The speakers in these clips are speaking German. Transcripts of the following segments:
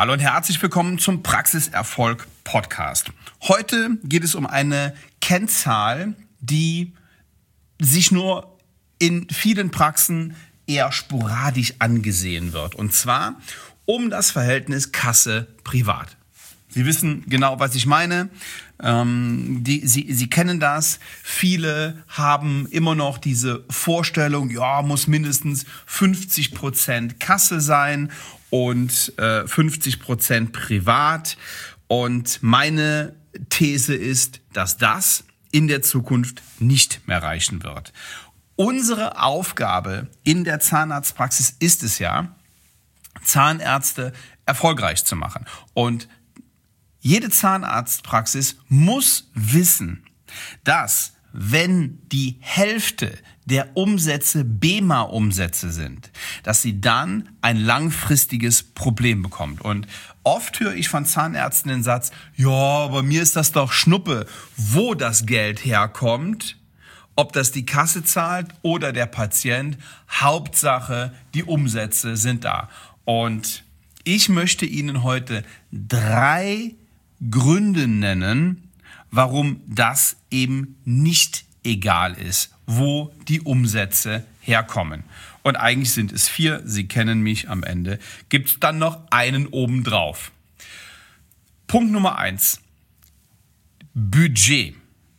Hallo und herzlich willkommen zum Praxiserfolg Podcast. Heute geht es um eine Kennzahl, die sich nur in vielen Praxen eher sporadisch angesehen wird. Und zwar um das Verhältnis Kasse-Privat. Sie wissen genau, was ich meine. Sie kennen das. Viele haben immer noch diese Vorstellung, ja, muss mindestens 50% Kasse sein und 50% privat. Und meine These ist, dass das in der Zukunft nicht mehr reichen wird. Unsere Aufgabe in der Zahnarztpraxis ist es ja, Zahnärzte erfolgreich zu machen. Und jede Zahnarztpraxis muss wissen, dass wenn die Hälfte der Umsätze BEMA-Umsätze sind, dass sie dann ein langfristiges Problem bekommt. Und oft höre ich von Zahnärzten den Satz, ja, bei mir ist das doch Schnuppe, wo das Geld herkommt, ob das die Kasse zahlt oder der Patient. Hauptsache, die Umsätze sind da. Und ich möchte Ihnen heute 3 Gründe nennen, warum das eben nicht egal ist, wo die Umsätze herkommen. Und eigentlich sind es 4, Sie kennen mich, am Ende gibt es dann noch einen obendrauf. Punkt Nummer 1, Budget.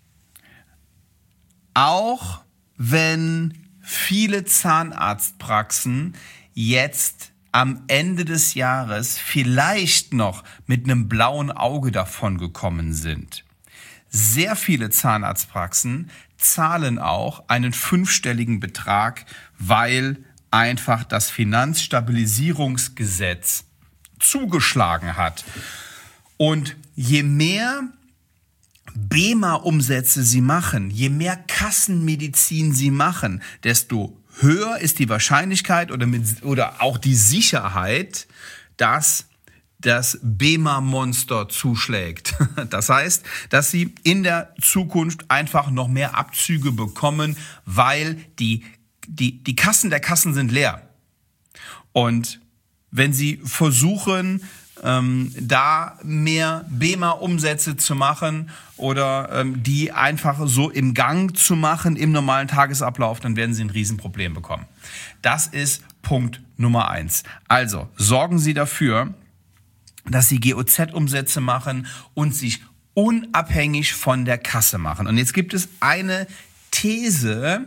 Auch wenn viele Zahnarztpraxen jetzt am Ende des Jahres vielleicht noch mit einem blauen Auge davon gekommen sind. Sehr viele Zahnarztpraxen zahlen auch einen 5-stelligen Betrag, weil einfach das Finanzstabilisierungsgesetz zugeschlagen hat. Und je mehr BEMA-Umsätze sie machen, je mehr Kassenmedizin sie machen, desto höher ist die Wahrscheinlichkeit oder auch die Sicherheit, dass das BEMA-Monster zuschlägt. Das heißt, dass sie in der Zukunft einfach noch mehr Abzüge bekommen, weil die Kassen der Kassen sind leer. Und wenn sie versuchen, da mehr BEMA-Umsätze zu machen oder die einfach so im Gang zu machen im normalen Tagesablauf, dann werden Sie ein Riesenproblem bekommen. Das ist Punkt Nummer 1. Also sorgen Sie dafür, dass Sie GOZ-Umsätze machen und sich unabhängig von der Kasse machen. Und jetzt gibt es eine These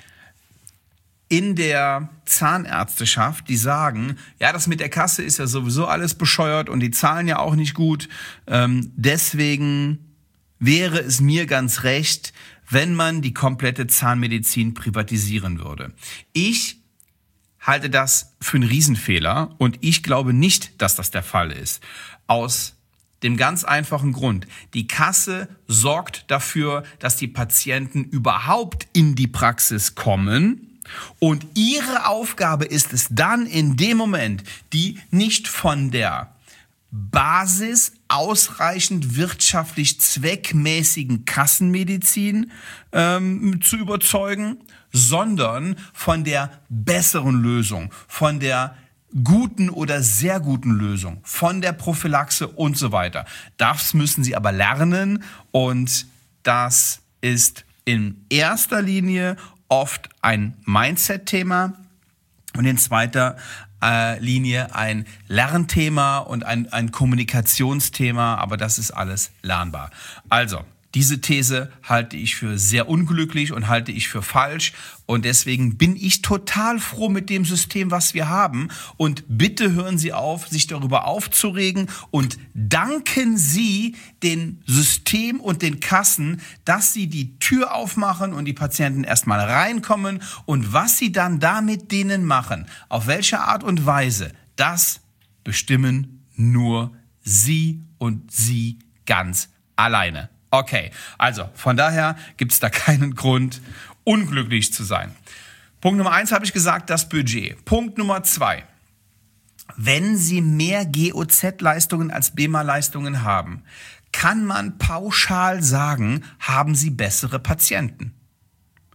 in der Zahnärzteschaft, die sagen, ja, das mit der Kasse ist ja sowieso alles bescheuert und die zahlen ja auch nicht gut. Deswegen wäre es mir ganz recht, wenn man die komplette Zahnmedizin privatisieren würde. Ich halte das für einen Riesenfehler und ich glaube nicht, dass das der Fall ist. Aus dem ganz einfachen Grund, die Kasse sorgt dafür, dass die Patienten überhaupt in die Praxis kommen. Und ihre Aufgabe ist es dann in dem Moment, die nicht von der Basis ausreichend wirtschaftlich zweckmäßigen Kassenmedizin zu überzeugen, sondern von der besseren Lösung, von der guten oder sehr guten Lösung, von der Prophylaxe und so weiter. Das müssen sie aber lernen und das ist in erster Linie oft ein Mindset-Thema und in zweiter Linie ein Lernthema und ein Kommunikationsthema, aber das ist alles lernbar. Also, diese These halte ich für sehr unglücklich und halte ich für falsch und deswegen bin ich total froh mit dem System, was wir haben und bitte hören Sie auf, sich darüber aufzuregen und danken Sie dem System und den Kassen, dass sie die Tür aufmachen und die Patienten erstmal reinkommen und was sie dann da mit denen machen, auf welche Art und Weise, das bestimmen nur Sie und Sie ganz alleine. Okay, also von daher gibt es da keinen Grund, unglücklich zu sein. Punkt Nummer 1 habe ich gesagt, das Budget. Punkt Nummer 2, wenn Sie mehr GOZ-Leistungen als BEMA-Leistungen haben, kann man pauschal sagen, haben Sie bessere Patienten.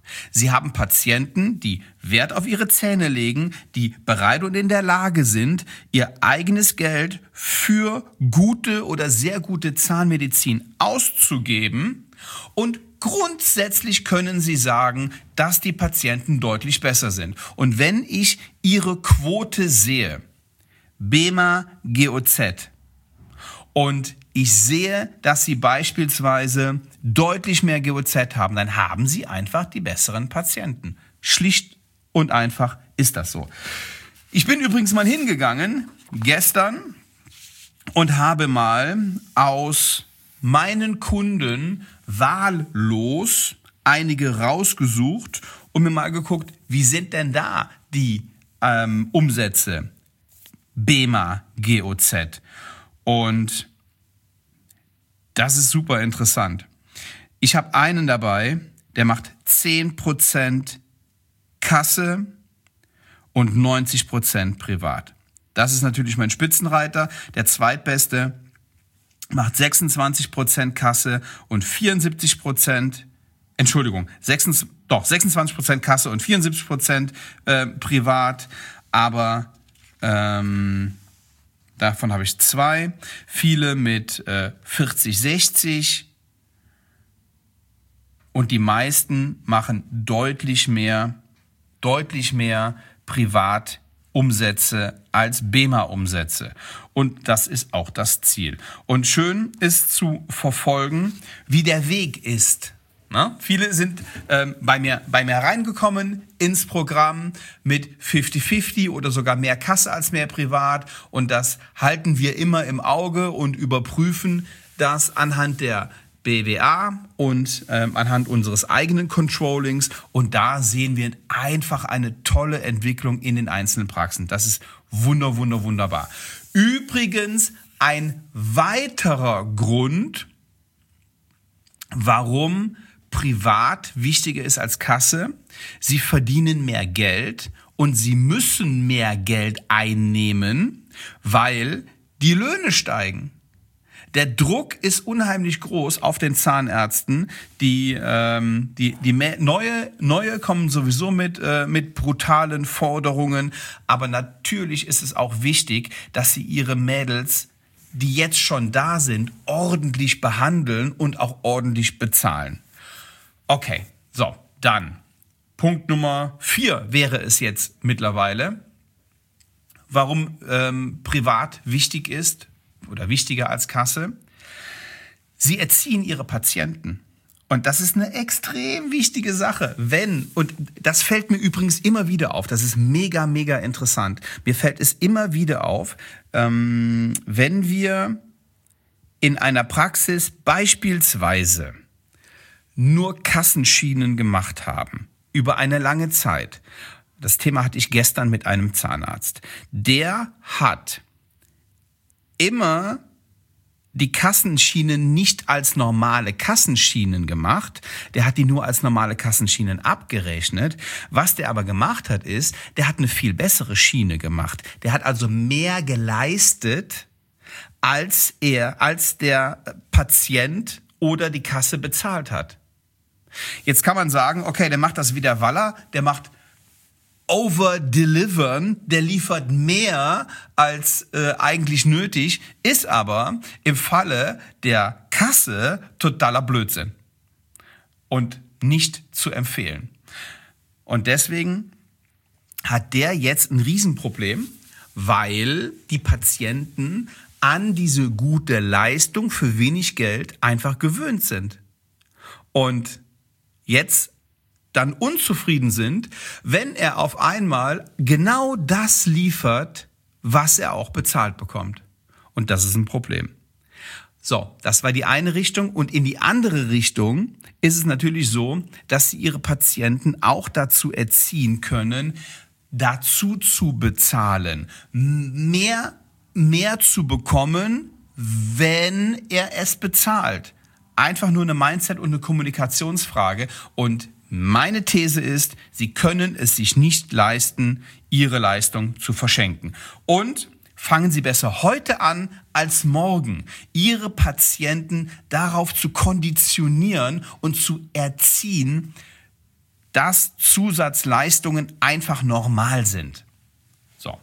Sie haben Patienten, die Wert auf ihre Zähne legen, die bereit und in der Lage sind, ihr eigenes Geld für gute oder sehr gute Zahnmedizin auszugeben. Und grundsätzlich können Sie sagen, dass die Patienten deutlich besser sind. Und wenn ich Ihre Quote sehe, BEMA GOZ, und ich sehe, dass Sie beispielsweise deutlich mehr GOZ haben, dann haben Sie einfach die besseren Patienten. Schlicht und einfach ist das so. Ich bin übrigens mal hingegangen gestern und habe mal aus meinen Kunden wahllos einige rausgesucht und mir mal geguckt, wie sind denn da die Umsätze BEMA GOZ. Und das ist super interessant. Ich habe einen dabei, der macht 10% Kasse und 90% privat. Das ist natürlich mein Spitzenreiter. Der zweitbeste macht 26% Kasse und 26% Kasse und 74% privat. Aber davon habe ich 2. Viele mit 40, 60. Und die meisten machen deutlich mehr Privatumsätze als BEMA-Umsätze. Und das ist auch das Ziel. Und schön ist zu verfolgen, wie der Weg ist. Na? Viele sind bei mir reingekommen ins Programm mit 50-50 oder sogar mehr Kasse als mehr privat. Und das halten wir immer im Auge und überprüfen das anhand der BWA und anhand unseres eigenen Controllings. Und da sehen wir einfach eine tolle Entwicklung in den einzelnen Praxen. Das ist wunderbar. Übrigens ein weiterer Grund, warum privat wichtiger ist als Kasse. Sie verdienen mehr Geld und sie müssen mehr Geld einnehmen, weil die Löhne steigen. Der Druck ist unheimlich groß auf den Zahnärzten. Die neue kommen sowieso mit brutalen Forderungen. Aber natürlich ist es auch wichtig, dass sie ihre Mädels, die jetzt schon da sind, ordentlich behandeln und auch ordentlich bezahlen. Okay, so, dann Punkt Nummer 4 wäre es jetzt mittlerweile, warum privat wichtig ist oder wichtiger als Kasse. Sie erziehen ihre Patienten. Und das ist eine extrem wichtige Sache. Und das fällt mir übrigens immer wieder auf, das ist mega interessant. Mir fällt es immer wieder auf, wenn wir in einer Praxis beispielsweise nur Kassenschienen gemacht haben, über eine lange Zeit. Das Thema hatte ich gestern mit einem Zahnarzt. Der hat immer die Kassenschienen nicht als normale Kassenschienen gemacht. Der hat die nur als normale Kassenschienen abgerechnet. Was der aber gemacht hat, ist, der hat eine viel bessere Schiene gemacht. Der hat also mehr geleistet, als der Patient oder die Kasse bezahlt hat. Jetzt kann man sagen, okay, der macht das wie der Waller, der macht overdelivern, der liefert mehr als eigentlich nötig, ist aber im Falle der Kasse totaler Blödsinn und nicht zu empfehlen. Und deswegen hat der jetzt ein Riesenproblem, weil die Patienten an diese gute Leistung für wenig Geld einfach gewöhnt sind. Und jetzt dann unzufrieden sind, wenn er auf einmal genau das liefert, was er auch bezahlt bekommt. Und das ist ein Problem. So, das war die eine Richtung. Und in die andere Richtung ist es natürlich so, dass sie ihre Patienten auch dazu erziehen können, dazu zu bezahlen, mehr zu bekommen, wenn er es bezahlt. Einfach nur eine Mindset- und eine Kommunikationsfrage. Und meine These ist, Sie können es sich nicht leisten, Ihre Leistung zu verschenken. Und fangen Sie besser heute an als morgen, Ihre Patienten darauf zu konditionieren und zu erziehen, dass Zusatzleistungen einfach normal sind. So.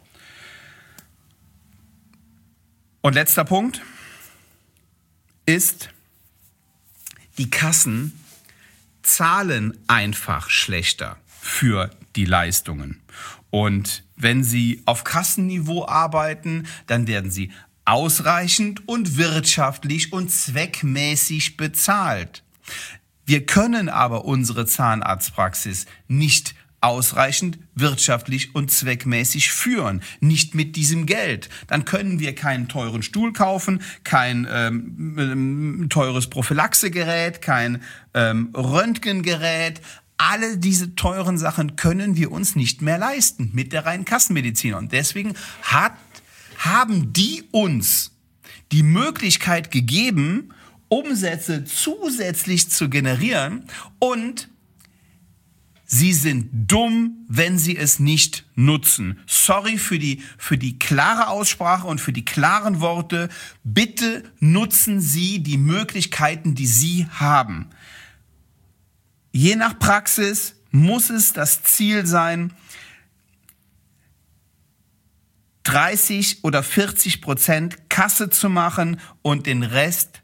Und letzter Punkt ist, die Kassen zahlen einfach schlechter für die Leistungen. Und wenn Sie auf Kassenniveau arbeiten, dann werden Sie ausreichend und wirtschaftlich und zweckmäßig bezahlt. Wir können aber unsere Zahnarztpraxis nicht ausreichend wirtschaftlich und zweckmäßig führen. Nicht mit diesem Geld. Dann können wir keinen teuren Stuhl kaufen, kein teures Prophylaxegerät, kein Röntgengerät. Alle diese teuren Sachen können wir uns nicht mehr leisten mit der reinen Kassenmedizin. Und deswegen haben die uns die Möglichkeit gegeben, Umsätze zusätzlich zu generieren, und sie sind dumm, wenn sie es nicht nutzen. Sorry für die klare Aussprache und für die klaren Worte. Bitte nutzen Sie die Möglichkeiten, die Sie haben. Je nach Praxis muss es das Ziel sein, 30 oder 40% Kasse zu machen und den Rest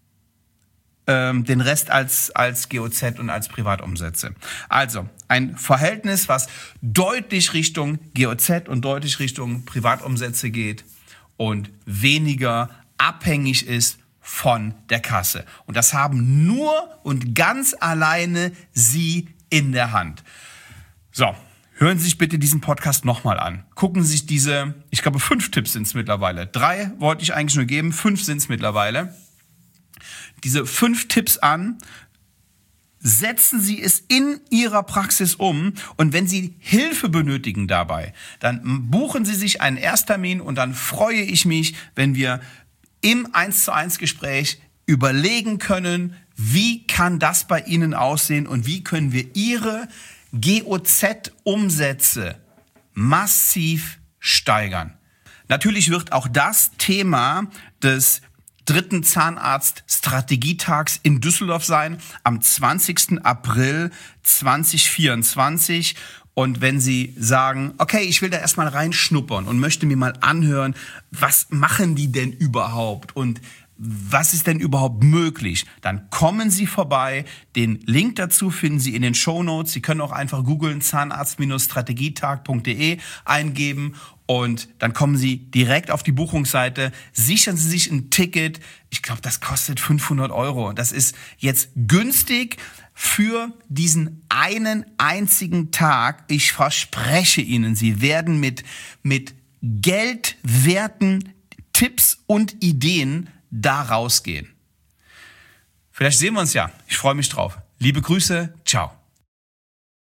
als GOZ und als Privatumsätze. Also ein Verhältnis, was deutlich Richtung GOZ und deutlich Richtung Privatumsätze geht und weniger abhängig ist von der Kasse. Und das haben nur und ganz alleine Sie in der Hand. So, hören Sie sich bitte diesen Podcast nochmal an. Gucken Sie sich diese, ich glaube 5 Tipps sind es mittlerweile. 3 wollte ich eigentlich nur geben, 5 sind es mittlerweile. Diese 5 Tipps an, setzen Sie es in Ihrer Praxis um, und wenn Sie Hilfe benötigen dabei, dann buchen Sie sich einen Ersttermin, und dann freue ich mich, wenn wir im 1:1 Gespräch überlegen können, wie kann das bei Ihnen aussehen und wie können wir Ihre GOZ-Umsätze massiv steigern. Natürlich wird auch das Thema des 3. Zahnarzt-Strategietags in Düsseldorf sein, am 20. April 2024. Und wenn Sie sagen, okay, ich will da erstmal reinschnuppern und möchte mir mal anhören, was machen die denn überhaupt und was ist denn überhaupt möglich, dann kommen Sie vorbei. Den Link dazu finden Sie in den Shownotes. Sie können auch einfach googeln, zahnarzt-strategietag.de eingeben, und dann kommen Sie direkt auf die Buchungsseite. Sichern Sie sich ein Ticket. Ich glaube, das kostet 500 €. Das ist jetzt günstig für diesen einen einzigen Tag. Ich verspreche Ihnen, Sie werden mit geldwerten Tipps und Ideen da rausgehen. Vielleicht sehen wir uns ja. Ich freue mich drauf. Liebe Grüße. Ciao.